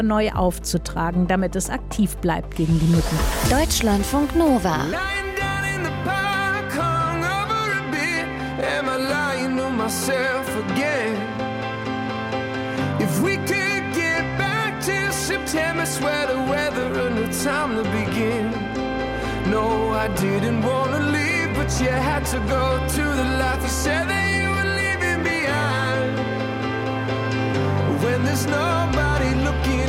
neu aufzutragen, damit es aktiv bleibt gegen die Mücken. Deutschlandfunk Nova. September sweater weather and the time to begin. No, I didn't want to leave, but you had to go to the life you said that you were leaving behind. When there's nobody looking